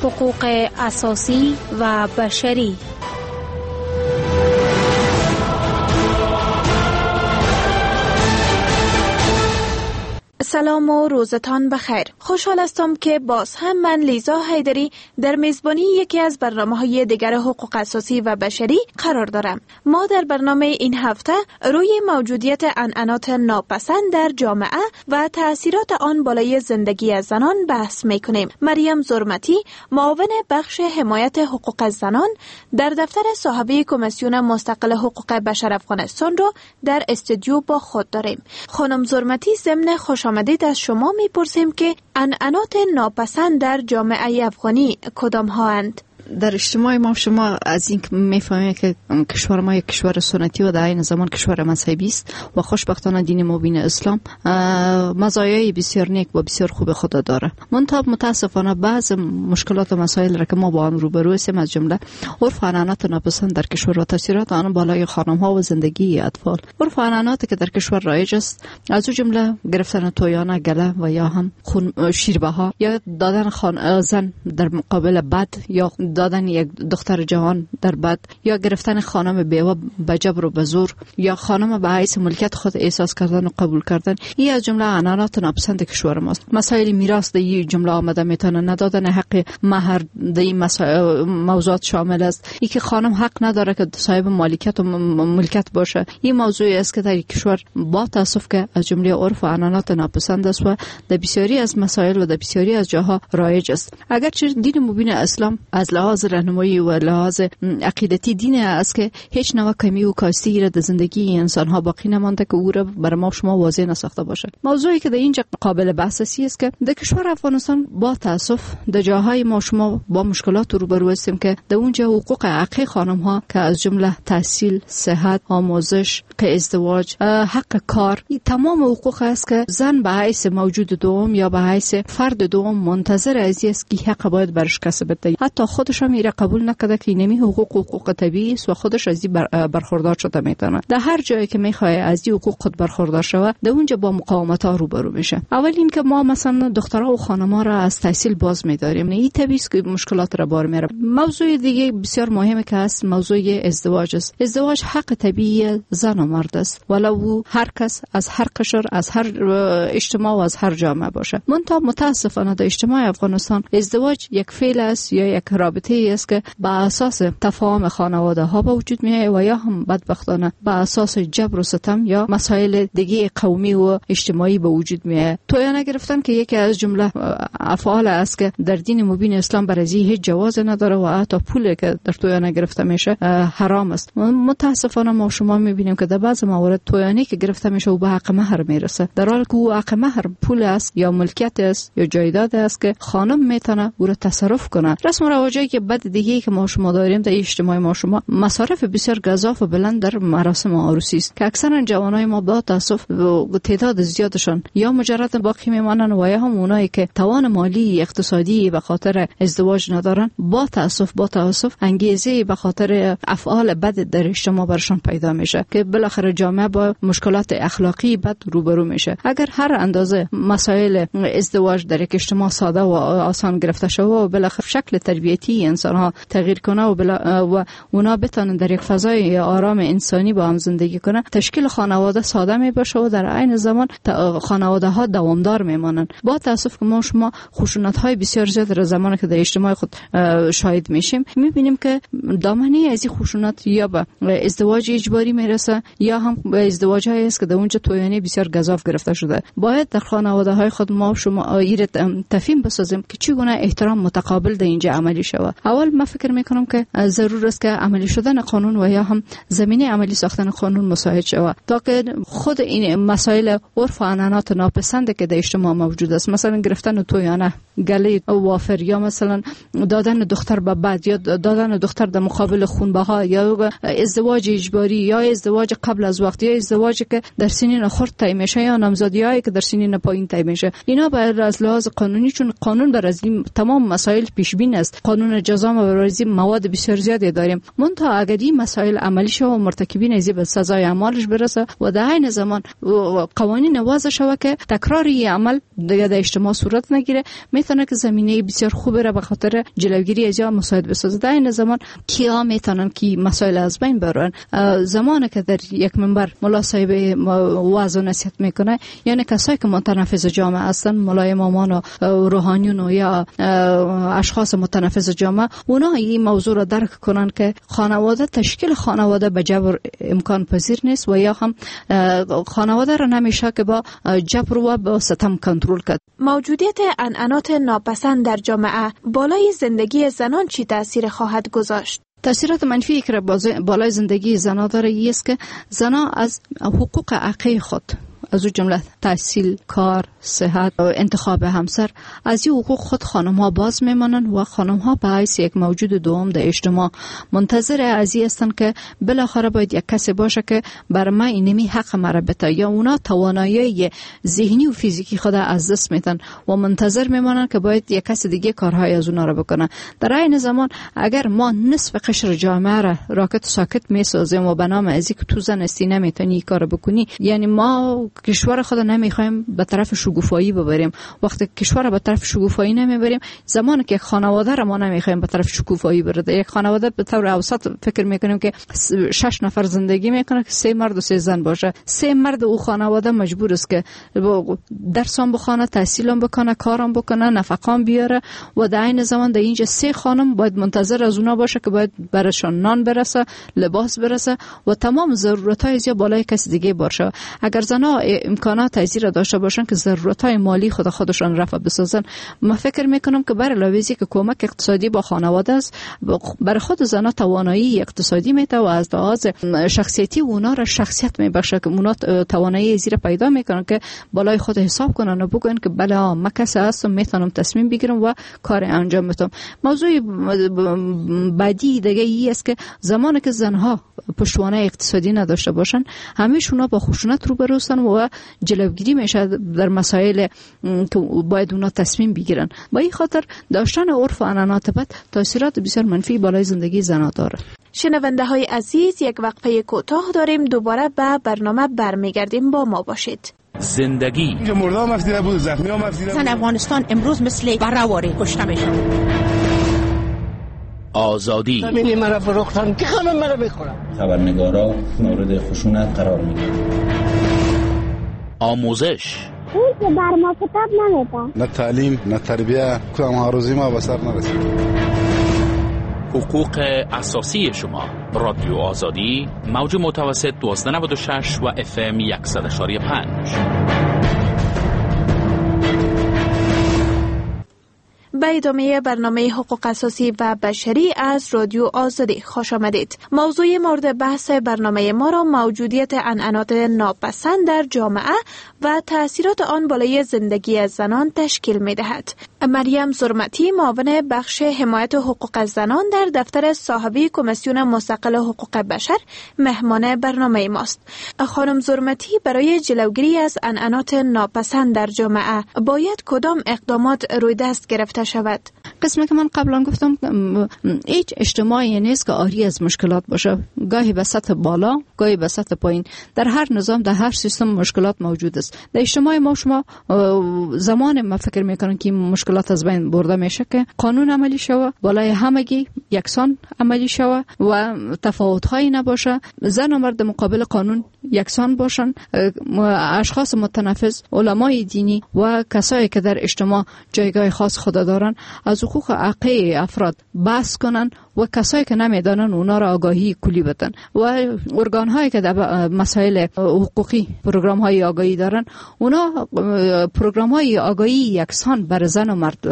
حقوق اساسی و بشری. سلام و روزتان بخیر. خوشحال هستم که باز هم من لیزا حیدری در میزبانی یکی از برنامه‌های دیگر حقوق اساسی و بشری قرار دارم. ما در برنامه این هفته روی موجودیت عنعنات ناپسند در جامعه و تأثیرات آن بالای زندگی زنان بحث می‌کنیم. مریم زرمتی، معاون بخش حمایت حقوق زنان در دفتر صاحبه کمیسیون مستقل حقوق بشر افغانستان را در استودیو با خود داریم. خانم زرمتی، ضمن خوش آمدید از شما میپرسیم که عنعنات ناپسند در جامعه افغانی کدام هاند؟ در اجتماع ما شما از این میفهمید که کشور ما یک کشور سنتی و در این زمان کشور مذهبی است و خوشبختانه دین مبین اسلام مزایای بسیار نیک و بسیار خوب خود داره. منتها متاسفانه بعض مشکلات و مسائل را که ما با آن روبرو هستیم، از جمله عرف و عنعنات ناپسند در کشور و تاثیرات آن بالای خانم ها و زندگی اطفال. عرف و عنعناتی که در کشور رایج است، از جمله گرفتن تویانه، گله و یا هم شیربها یا دادن زن در مقابل بد یا دادن یک دختر جوان در بد یا گرفتن خانم بیوه به جبر و به زور یا خانم به حیث ملکیت خود احساس کردن و قبول کردن، این از جمله عنعنات ناپسند کشور ماست. مسائل میراث در این جمله آمده میتونه، ندادن حق مهر در این موضوعات شامل است. این که خانم حق نداره که صاحب مالکیت و ملکیت باشه، این موضوعی است که در کشور با تاسف که از جمله عرف و عنعنات ناپسند است و در بسیاری از مسائل و در بسیاری از جاها رایج است. اگرچه دین مبین اسلام از لحاظ راهنمایی و لحاظ عقیدتی دین است که هیچ نوع کمی و کاستی را در زندگی انسان ها باقی نمانده که او را برای ما شما واضح نساخته باشه. موضوعی که در اینجا قابل بحث است که در کشور افغانستان با تاسف در جاهای ما شما با مشکلات روبرو هستیم که در اونجا حقوق حقیقی خانم ها که از جمله تحصیل، صحت، آموزش، که ازدواج، حق کار، این تمام حقوق است که زن به حیث موجود دوم یا به حیث فرد دوم منتظر از است که حق باید برش کسب بده. حتی خودش هم قبول نکرده که اینمی حقوق طبیعی است و خودش از این برخوردار شده میتونه. در هر جایی که میخواد از این حقوق خود برخوردار شود، در اونجا با مقاومت ها روبرو میشه. اول این که ما مثلا دخترها و خانم‌ها را از تحصیل باز می‌داریم، این طبیعی است که مشکلات را بار میاره. موضوع دیگه بسیار مهمه که است موضوع ازدواج است. ازدواج حق طبیعی زن و مرد است، ولو هر کس از هر قشر، از هر اجتماع و از هر جامعه باشه. منتها متاسفانه در اجتماع افغانستان ازدواج یک فعل است یا یک رابطه است که با اساس تفاهم خانواده ها به وجود میاد و یا هم بدبختانه با اساس جبر و ستم یا مسائل دیگه قومی و اجتماعی به وجود میاد. تویانه گرفتن که یکی از جمله افعال است که در دین مبین اسلام برای هیچ جواز نداره و حتی پولی که در تویانه گرفته میشه حرام است. متاسفانه ما شما میبینیم که در بعض موارد تویانی که گرفته میشه و به حق مهر میرسه، در حالی که او حق مهر پول است یا ملکیت است یا جایداد است که خانم میتونه او را تصرف کنه. رسم و رواجی که بعد دیگه که ما شما داریم در اجتماع ما شما مصارف بسیار گزاف و بلند در مراسم عروسی است که اکثرا جوانای ما با تاسف و تعداد زیادشان یا مجرد باقی میمانن و یا هم اونایی که توان مالی اقتصادی به خاطر ازدواج ندارن با تاسف انگیزه به خاطر افعال بد در اجتماع برشان پیدا میشه که بالاخره جامعه با مشکلات اخلاقی بد روبرو میشه. اگر هر اندازه مسائل ازدواج در یک اجتماع ساده و آسان گرفته شود و بالاخره شکل تربیتی انسان ها تغییر کنه و اونا بتونن در یک فضای آرام انسانی با هم زندگی کنه، تشکیل خانواده ساده می باشه و در عین زمان خانواده ها دوامدار میمانن. با تاسف که ما شما خشونت های بسیار زیاد در زمانی که در اجتماع خود شاهد میشیم، میبینیم که دامنه از این خشونت یا به ازدواج اجباری میرسه یا هم به ازدواج هایی است که در اونجا تویانی بسیار گزاف گرفته شده. باید در خانواده های خود ما شما ایره تفهیم بسازیم که چگونه احترام متقابل در اینجا عملی شود. اول من فکر میکنم که ضرور است که عملی شدن قانون و یا هم زمینه عملی ساختن قانون مساعد شود تا که خود این مسائل عرف و عنعنات ناپسند که در اجتماع موجود است، مثلا گرفتن تویانه، گله وافر یا مثلا دادن دختر به بعد یا دادن دختر در مقابل خونبها یا ازدواج اجباری یا ازدواج قبل از وقت یا ازدواجی که در سنین خرد طی میشه یا نامزادیایی که در سنین پایین طی میشه، اینا باید از لحاظ قانونی، چون قانون بر از تمام مسائل پیش بین است، قانون جزا ما بر از مواد بسیار زیادی داریم. منتها اگر این مسائل عملی شود و مرتکبین از به سزای اعمالش برسه و در عین زمان قوانین وضع شود که تکرار این عمل در اجتماع صورت نگیره، میتونه که زمینه بسیار خوبی را به خاطر جلوگیری از مساعد بسازه. در این زمان کیا میتونن که مسائل از بین برن؟ زمانی که در یک منبر ملا صاحب واعظ و نصیحت میکنه، یعنی کسایی که متنفذ جامعه هستن، ملای امامان و روحانیون یا اشخاص متنفذ جامعه، اونا این موضوع را درک کنن که خانواده، تشکیل خانواده به جبر امکان پذیر نیست و یا هم خانواده را نمیشه که با جبر و با ستم کنترل کرد. موجودیت عنعنات ناپسند در جامعه بالای زندگی زنان چی تأثیر خواهد گذاشت؟ تأثیرات منفی که بالای زندگی زنان داره است که زنان از حقوق حقیقی خود، از اون جمله تحصیل، کار، صحت و انتخاب همسر، از این حقوق خود خانم ها باز میمانند و خانم ها به حیث یک موجود دوم در اجتماع منتظر از این هستند که بالاخره باید یک کسی باشه که بر من اینمی حق مرا بده، یا اونا توانایی ذهنی و فیزیکی خود از دست میدن و منتظر میمانند که باید یک کس دیگه کارهای از اونا را بکنه. در این زمان اگر ما نصف قشر جامعه را راکت ساکت میسازیم و به نام از اینکه تو زن استی نمیتونی کار بکنی، یعنی ما کشور خود نمیخوایم به طرف شکوفایی ببریم. وقتی کشور به طرف شکوفایی نمیبریم، زمانی که یک خانواده را ما نمیخوایم به طرف شکوفایی بره، یک خانواده به طور اوسط فکر میکنیم که 6 نفر زندگی میکنه که 3 مرد و 3 زن باشه، 3 مرد او خانواده مجبور است که درسام بخونه، تحصیلام بکنه، کارام بکنه، نفقام بیاره و در این زمان در اینجا 3 خانم باید منتظر از اونا باشه که باید براشون نان برسه، لباس برسه و تمام ضرورت‌های از بالای کسی دیگه باشه. اگر زنا امکانات ازیر داشته باشن که ضرورت‌های مالی خودشان رفع بسازن، من فکر میکنم که برای علاوه که کمک اقتصادی با خانواده است، برای خود زنا توانایی اقتصادی میده و از لحاظ شخصیتی اونا را شخصیت میبخشه که اونا توانایی ازیر پیدا میکنن که بالای خود حساب کنن و بگن که بله من کسی هستم، میتونم تصمیم بگیرم و کار انجام بدم. موضوع بعدی دیگه ای است که زمانی که زنها پشتوانه اقتصادی نداشته باشن، همیشونا با خشونت روبرو هستن و جلوگیری میشه در مسائل که باید اونا تصمیم بگیرن. با این خاطر داشتن عرف و عنعنات بد تاثیرات بسیار منفی بالای زندگی زنها داره. شنونده های عزیز، یک وقفه کوتاه داریم، دوباره به برنامه برمیگردیم، با ما باشید. زندگی مردم مفدیده بود، زخمی ها مفدیده بود. زن افغانستان امروز مثل بره‌واره کشته میشه. آزادی زمینی مرا فروختن که خانم مرا بخورم. خبرنگارا مورد خشونت قرار میگیرن. آموزش اون که بر ما کتاب نمیده، نه تعلیم نه تربیه، کدام آرزوی ما به سر نرسید. حقوق اساسی شما. رادیو آزادی، موج متوسط 1296 و FM 100.5. به ادامه برنامه حقوق اساسی و بشری از رادیو آزادی خوش آمدید. موضوع مورد بحث برنامه ما را موجودیت عنعنات ناپسند در جامعه و تأثیرات آن بالای زندگی زنان تشکیل می دهد. مریم زرمتی، معاون بخش حمایت حقوق زنان در دفتر صاحبی کمیسیون مستقل حقوق بشر، مهمان برنامه ماست. خانم زرمتی، برای جلوگیری از عنعنات ناپسند در جامعه باید کدام اقدامات روی دست گرفته شود؟ قسمی که من قبلا گفتم، هیچ اجتماعی نیست که آری از مشکلات باشه. گاهی به سطح بالا، گاهی به سطح پایین. در هر نظام، در هر سیستم مشکلات موجود است. در اجتماع ما شما زمان ما فکر میکنن که مشکلات از بین برده میشه که قانون عملی شوه، بالای همگی یکسان عملی شوه و تفاوت‌هایی نباشه، زن و مرد مقابل قانون یکسان باشن، اشخاص متنفذ، علمای دینی و کسایی که در اجتماع جایگاه خاص خود دارن از حقوق حقیقی افراد بحث کنن و کسایی که نمیدانن اونا را آگاهی کلی بدن و ارگان هایی که در مسائل حقوقی پروگرام های آگاهی دارن، اونا پروگرام های آگاهی یکسان بر زن و مرد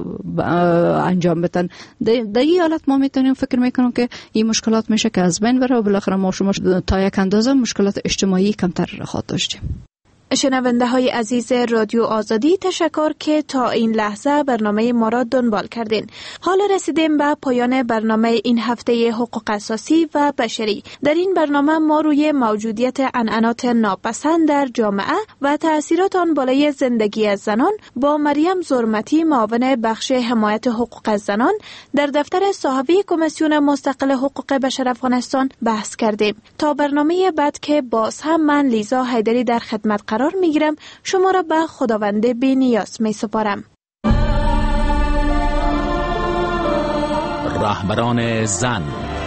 انجام بدن. در این حالت ما میتونیم فکر میکنم که این مشکلات میشه که از بین بره و بالاخره ما شما تا یک اندازه مشکلات اجتماعی کمتر خواهد داشتیم. شنونده های عزیز رادیو آزادی، تشکر که تا این لحظه برنامه ما را دنبال کردین. حالا رسیدیم به پایان برنامه این هفته حقوق اساسی و بشری. در این برنامه ما روی موجودیت عنعنات ناپسند در جامعه و تأثیرات آن بالای زندگی زنان با مریم زرمتی، معاون بخش حمایت حقوق زنان در دفتر صاحبی کمیسیون مستقل حقوق بشر افغانستان بحث کردیم. تا برنامه بعد که باز هم من لیزا حیدری در خدمت قرار میگیرم، شما را به خداوند بی‌نیاز می سپارم. رهبران زن.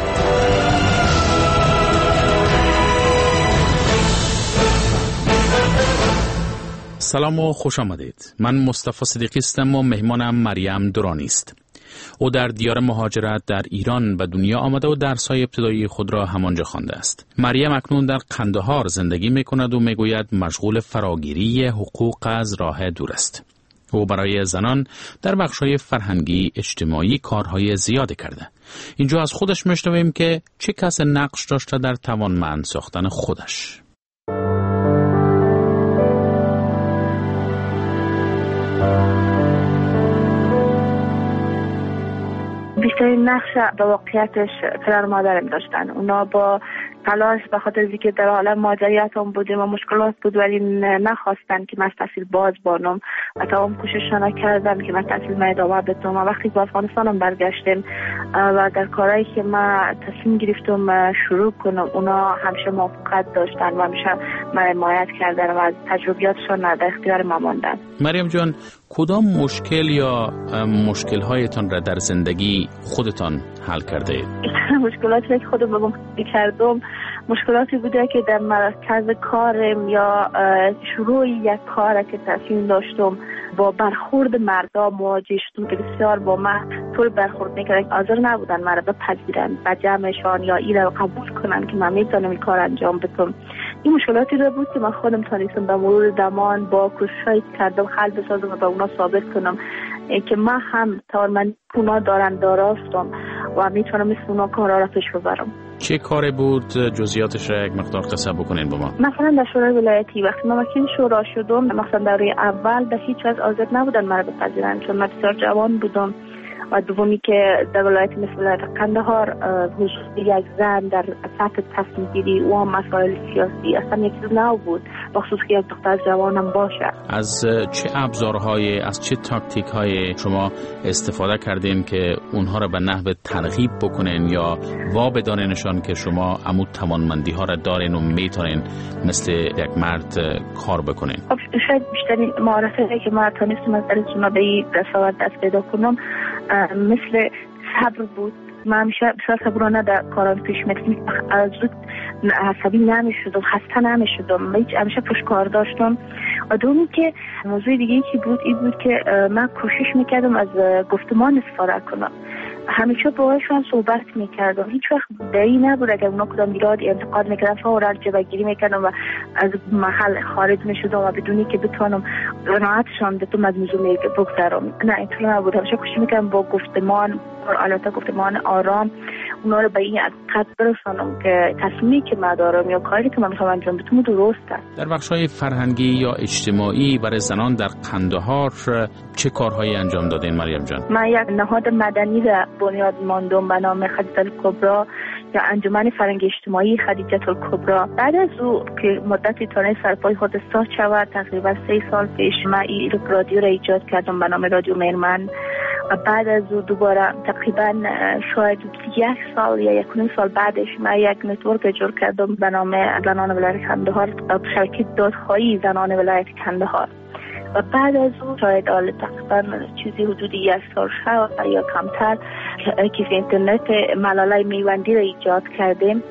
سلام و خوش آمدید. من مصطفی صدیقی هستم و مهمانم مریم درانی است. او در دیار مهاجرت در ایران به دنیا آمده و درس‌های ابتدایی خود را همانجا خوانده است. مریم اکنون در قندهار زندگی می‌کند و می‌گوید مشغول فراگیری حقوق از راه دور است. او برای زنان در بخش‌های فرهنگی اجتماعی کارهای زیادی کرده. اینجا از خودش می‌شنویم که چه کس نقش داشته در توانمند ساختن خودش. بیشترین نقش به واقعیتش پدر و مادرم داشتن. اونا با تلاش به خاطر اینکه در عالم مهاجرت هم بودیم و مشکلات بود ولی نخواستن که من تحصیل باز بانم و تمام کوشششون کردن که من تحصیل ادامه بدم. وقتی به افغانستانم برگشتیم و در کارهایی که من تصمیم گرفتم شروع کنم اونا همیشه موافقت داشتن و همیشه من حمایت کردن و از تجربیاتشون در اختیار ما ماندن. مریم جان، کدام مشکل یا مشکل‌هایتان را در زندگی خودتان حل کرده اید؟ مشکلاتی که خودم کردم مشکلاتی بوده که در مرکز کارم یا شروع یک کار که تصمیم داشتم با برخورد مردم مواجه شدم که بسیار با من طور برخورد میکردن حاضر نبودن مرا بپذیرن و جمعشان یا این رو قبول کنن که من میتونم این کار انجام بدم. این مشکلاتی رو بود که من خودم تونستم به مرور زمان با کوششی کردم حل بسازم و به اونا ثابت کنم که من هم توانمندی اونا دارستم و میتونم مثل اونا کارا را پیش ببرم. چه کاری بود؟ جزئیاتش را یک مقدار قصه بکنین با ما. مثلا در شورای ولایتی وقتی من وکیل شورا شدم، مثلا دوره اول به هیچ وجه حاضر نبودن مرا بپذیرن چون من بسیار جوان بودم و دومی که در ولایت مثل ولایت قندهار حضور یک زن در سطح تصمیم گیری و هم مسائل سیاسی اصلا یک چیز نو بود، بخصوص که یک دختر جوانم باشه. از چه ابزارهای، از چه تاکتیک‌های شما استفاده کردین که اونها را به نحو ترغیب بکنین یا بدانینشان که شما عمود توانمندی‌ها را دارین و میتونین مثل یک مرد کار بکنین؟ خب شاید بیشترین مهارتی که من تونستم از درسونا به این رسالت دست پیدا کنم مثل صبر بود. من همیشه بسیار صبرانه در کارم پیش می‌رفتم، از زود عصبی نمی‌شدم، خسته نمی‌شدم، همیشه پشتکار داشتم. و دومی که موضوع دیگه‌ای که بود این بود که من کوشش می‌کردم از گفتمان استفاده کنم. همیشه باهاشون صحبت می‌کردم، هیچ وقت دایی نبود اگر اونا کدام ایرادی انتقاد می‌کردن فورا جلوگیری می‌کردم و از محل خارج می‌شدم و بدونی که بتونم قناعتشان بدم از موضوع بگذرم. نه اینطور نبود، همیشه کوشش می‌کردم با گفتمان، البته گفتمان آرام اونا رو به این حقیقت برسانم که تصمیمی که من دارم یا کاری که من می‌خوام انجام بدم درست است. در بخش‌های فرهنگی یا اجتماعی برای زنان در قندهار چه کارهایی انجام دادین مریم جان؟ من یک نهاد مدنی را بنیاد ماندم به نام خدیجه الکبری یا انجمن فرهنگی اجتماعی خدیجه الکبری. بعد از او که مدتی تانه سرپای خود استاد شود تقریبا 3 سال پیش من این رادیو را ایجاد کردم به نام رادیو مهرمن و بعد از او دوباره تقریبا شاید 1 سال یا 1.5 سال بعدش من یک نتورک ایجاد کردم به نام زنان ولایت قندهار، شرکت دادخواهی زنان ولایت قندهار. و بعد از اون شاید تقریبا چیزی حدود 1 سال شد یا کمتر که اینترنت ملاله میوندی را ایجاد کردیم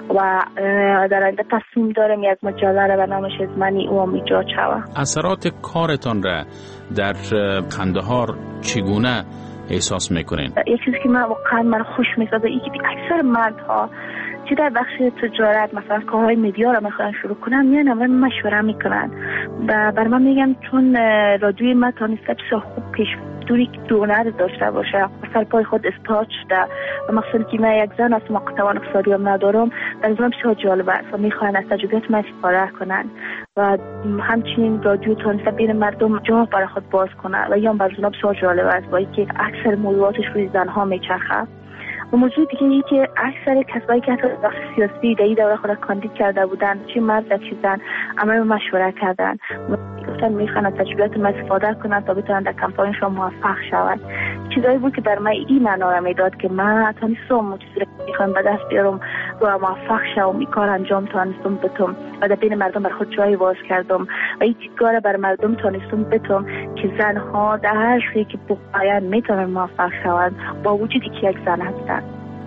و در آینده تصمیم دارم یک مجله را به نام شزمنی او ایجاد شود. اثرات کارتان را در قندهار چگونه احساس میکنین؟ یک چیزی که من خوش میسازه این که اکثر مردها چه در بخش تجارت مثلا کارهای میدیا را میخوان شروع کنن میان من مشوره میکنن و بر من میگم چون رادیوی من تونسته بسیار خوب پیش دوری دونر داشته باشه سر پای خود استاد شده و مخصوصا که من یک زن هستم و توان اقتصادی هم ندارم در ازم بسیار جالبه است و میخوان از تجربیات من استفاده کنن و همچنین رادیو تونسته بین مردم جا برای خود باز کنه و یا بر زنها بسیار جالبه است با اینکه اکثر موضوعاتش روی زنها میچرخه. و موضوع دیگه ای که اکثر کسایی که حتی بخش سیاسی در این دوره خود کاندید کرده بودن چه مرد چه زن عمل مشوره کردن گفتن میخوان از تجربیات ما استفاده کنن تا بتونن در کمپاینشون موفق شون. چیزایی بود که بر من این معنا را میداد که من تونستم چیزی رو میخوام به دست بیارم و موفق شوم این کار انجام تونستم بدم و در بین مردم بر خود جای باز کردم و این دیدگاه را بر مردم تانستم بتم که زنها در هر شیء که بخواهند میتونن موفق شوند با وجودی که یک زن هستند.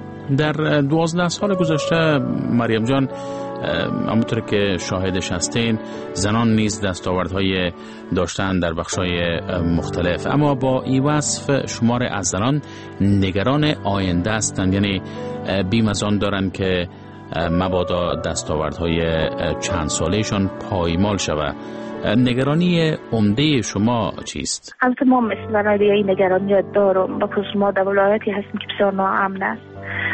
در 12 سال گذشته مریم جان، همونطور که شاهدش هستین، زنان نیز دستاوردهای داشتن در بخشای مختلف، اما با این وصف شمار از زنان نگران آینده هستند، یعنی بیم از آن دارن که مبادا دستاوردهای چند سالهشان پایمال شود. نگرانی عمده شما چیست؟ البته ما مثل این نگرانی دارم، بخصوص ما در ولایتی هستیم که بسیار ناامن است.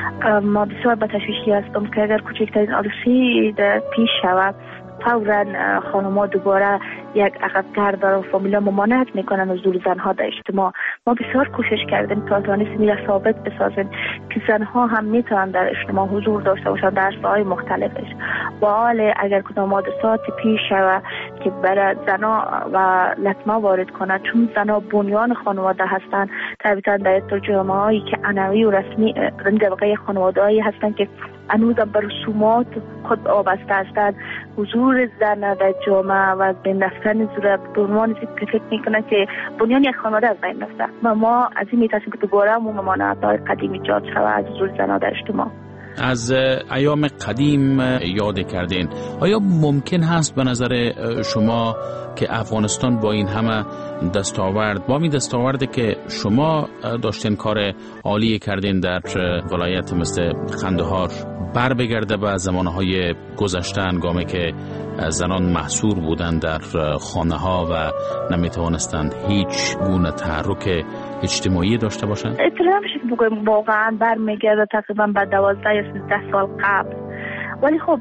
ما بسیار به تشویشی هستم که اگر کوچکترین آلوسی پیش شود فوراً خانم‌ها دوباره یک عقب‌گرد و فامیلا ممانعت میکنن از دور زنها در اجتماع. ما بسیار کوشش کردیم تا توانستیم را ثابت بسازیم که زنها هم میتونن در اجتماع حضور داشته باشن در ساحه‌های مختلفش. با حال اگر کدام حادثات پیش شود که برای زنها و لطمه وارد کنند، چون زنها بنیان خانواده هستند، طبیعتاً در جامعه‌ای که عنوی و رسمی در واقع خانواده‌ای هستند که هنوز به رسومات خود وابسته هستند، حضور زن در جامعه و بین رفتن زور به عنوان که فکر میکنه که بنیان یک خانواده از بین رفته و ما از این میترسیم که دوباره همون ممانعت‌های قدیم ایجاد شود از حضور زنها در اجتماع. از ایام قدیم یاد کردین، آیا ممکن هست به نظر شما که افغانستان با این همه دستاورد، با این دستاوردی که شما داشتین کار عالی کردین در ولایت مثل قندهار، بر بگرده به زمانهای گذشته هنگامی که زنان محصور بودند در خانه ها و نمیتوانستند هیچ گونه تحرک اجتماعی داشته باشند؟ اطلاع میشه که بگویم واقعا برمیگرده تقریبا به 12 یا 13 سال قبل، ولی خب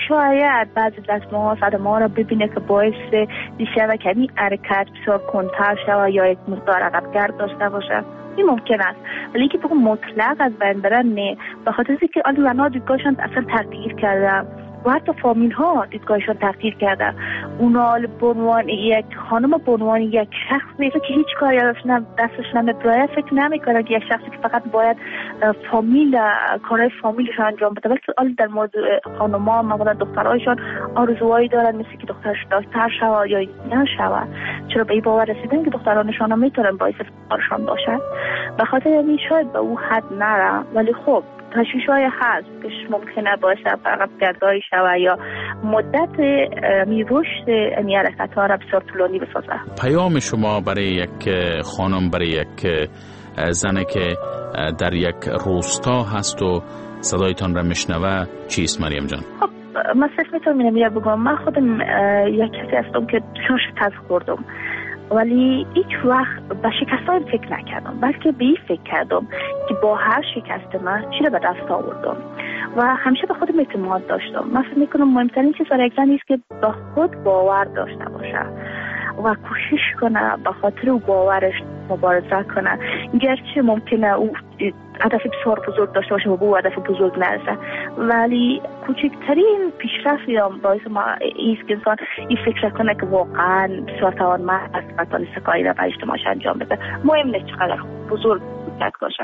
شاید بعضی دستماها صدمه ها را ببینه که باعث میشه که این حرکت بسیار کنتر شود یا یک مقدار عقب‌گرد داشته باشه. این ممکن است، ولی که بگم مطلق از بین برن نه، به خاطر اینکه زنها دیدگاهشان اصلا تغییر کرده و حتی فامیل ها دیدگاهشان تغییر کرده. اونا به عنوان یک خانم، به عنوان یک شخص نیست که هیچ کاری دستش نمی‌داره، فکر نمی‌کنه که یک شخصی که فقط باید کارهای فامیلش انجام بده، بلکه در مورد خانم‌ها معمولا دخترایشان آرزوهایی دارن مثل که دخترش دکتر شود یا نشود، چرا به این باور رسیدن که دخترانشان هم میتونن باعث افتخارشان باشن. به خاطر همین شاید به او حد نره، ولی خب تشویش‌های هست که ممکنه باشه عقب‌گردی شود یا مدت رشد این حرکت‌ها را بسیار طولانی بسازه. پیام شما برای یک خانم، برای یک زنی که در یک روستا هست و صدایتان را میشنوه چیست مریم جان؟ خب من صرف میتونم بگم من خودم یک کسی هستم که شکست خوردم، ولی هیچ وقت به شکست‌هایم فکر نکردم، بلکه به این فکر کردم که با هر شکست من چی را به دست آوردم و همیشه به خودم اعتماد داشتم. من فکر می‌کنم مهمترین چیز برای یک زن است که به خود باور داشته باشه و کوشش کنه به خاطر او باورش مبارزه کنه، گرچه ممکنه او هدف بسیار بزرگ داشته باشه و به او هدف بزرگ نرسه، ولی کوچکترین پیشرفت یا باعث ما ایست که انسان این فکر کنه که واقعا بسیار توانمند است و تانسته کاری را به اجتماعش انجام بده، مهم نیست چقدر بزرگ کوچک باشه.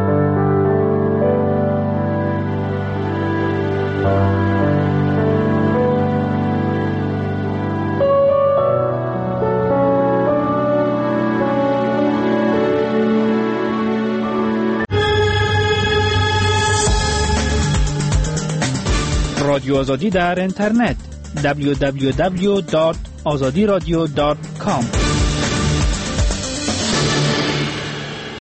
رادیو آزادی در اینترنت www.azadiradio.com